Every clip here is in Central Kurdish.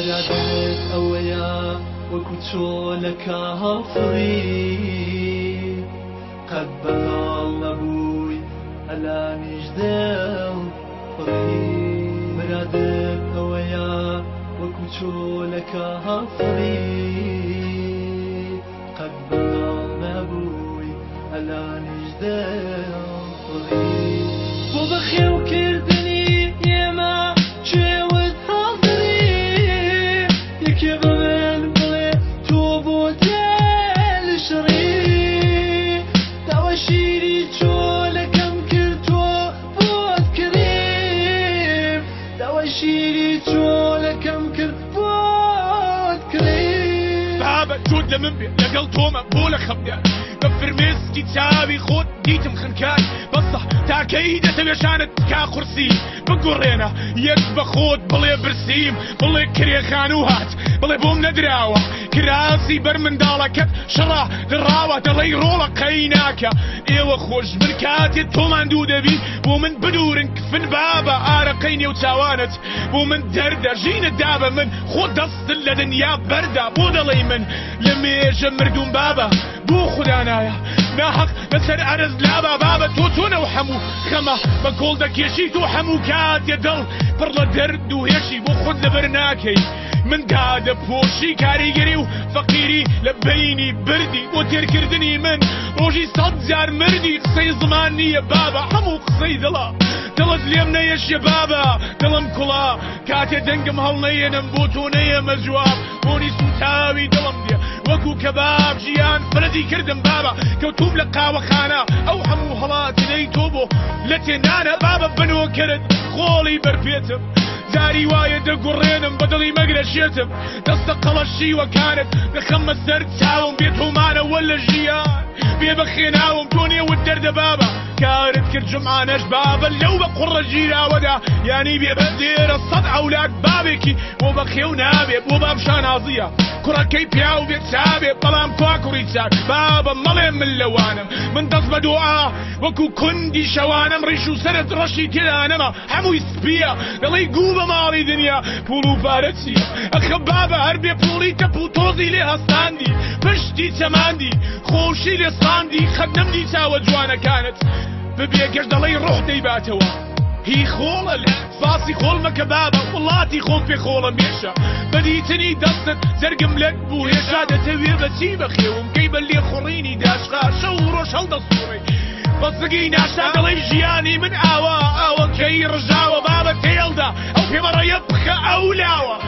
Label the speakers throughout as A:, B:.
A: برادت ئەوەیە وەکو تۆ لە کافری قەت بەڵاڵ نەبووی ئەلانیش دڵفڕی برادت ئەوەیە وەکو تۆ لە کافری قەت بەڵاڵ نەبووی ئەلانیش دڵفڕی بۆ بەخێوکردنی ئێمە چێوت حاضری یەکێ بە من بڵێ تۆ بۆ دێلشڕی داوە شیری چۆلەکەم کرد تۆ بۆت کریم داوە شیری چۆلەکەم کرد بۆت کریم
B: بابە جۆت لە من بێ لەگەڵ تۆمە بۆ لە خەمدە بە فرمێسکی چاوی خۆت دیتم خنکات بەسە تاکەی دەتەوێشانت کا قورسی بگوڕێنە یەک بە خۆت بڵێ برسیم بڵێ کرێخان و هات بڵێ بۆم نەدراوە کراسی بەر منداڵەکەت شەڕا دڕاوە دەڵێی ڕۆڵە قەی ناکە ئێوە خۆش بن کاتێت تۆمان دوو دەبی بۆ من بدورن کفن بابە ئارەقەی نێو چاوانت بۆ من دەردە ژینت دابە من خۆ دەستن لە دنیا بەردا بۆ دەڵێی من لە مێژە مردوم بابە بۆ خوددانایە ناحەق لەسەر ئەرز لابا بابە تۆ تۆنەوە هەموو خەمە بە کۆڵ دەکێشی تۆ هەموو کاتێ دڵ پڕ لە دەرد و هێشی بۆ خۆت لەبەر ناکەی من دادە پۆشی کاریگەری و فەقیری لە بینی بردی بۆ تێرکردنی من ڕۆژی 100 جار مردی قسەی زمان نییە بابە هەموو قسەی دڵە دڵت لێم نەیەشیە بابە دڵم کوڵا کاتێ دەنگم هەڵنەیەنم بۆ تۆ نەیەمە جواب بۆنی سوتاوی دڵم دێ وەکو کەباب ژیان فردی کردم بابە کەوتوم لە قاوەخانە ئەو هەموو هەڵاتنەی تۆ بۆ لە تێنانە بابە بنۆ کرد خۆڵی بەرپێتم جاری وایە دەگوڕێنم بە دڵی مەگرەشێتم دەستە قەڵەشیوەکانت دەخەمە سەر چاوم بێت هۆمانەوە لە ژیان بێ بەخێناوم تۆ نێوت دەردە بابە کارت کرد جمعانەش بابە لەو بە قوڕە ژیراوەدا یانی بێ بە دێرە 100 ئەولاد بابێکی بۆ بەخێو نابێ بۆ باب شانازیە کوڕەکەی پیاو بێت چابێ بەڵام توا کوڕی چاک بابە مەڵێ من لەوانم من دەست بە دوعا وەکو کوندی شەوانم ڕیش و سەرت ڕەشی تێدانەمە هەمووی سپیە دەڵی گوو بە ماڵی دنیا پوڵ و پارە چیە ئەخە بابە هەر بێ پوڵی تەپ و تۆزی لێ هەستاندی پشتی چەماندی خۆشی لێ ساندی خەت نەمدی چاوە جوانەکانت ببێ گەشت دەڵی ڕۆح دەیباتەوە هی خۆڵە لە باسی خۆڵ مەکە بابە وڵاتی خۆم پێ خۆڵە مێشە بەدیتنی دەستت جەرگم لەک بوو هێشا دەتەوێ بەچی بەخێوم کەی بە لێ خوڕینی داشقا شەو ڕۆژ هەڵدەسوڕی بەسگی ناشتا دەڵی ژیانی من ئاوا ئەوەکەی ڕژاوە بابە تێڵدا ئەو پێمەڕەیە بخە ئەولاوە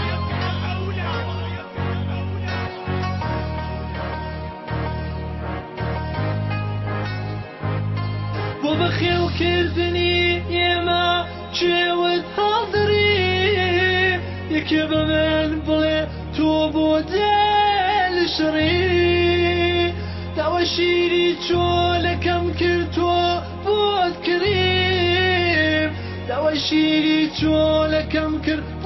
A: بۆ بەخێوکردنی ئێمە چێوت حاضری یەکێ بە من بڵێ تۆ بۆ دێلشڕی داوە شیری چۆلەکەم کرد تۆ بۆت کریم داوە شیری چۆلەکەم کرد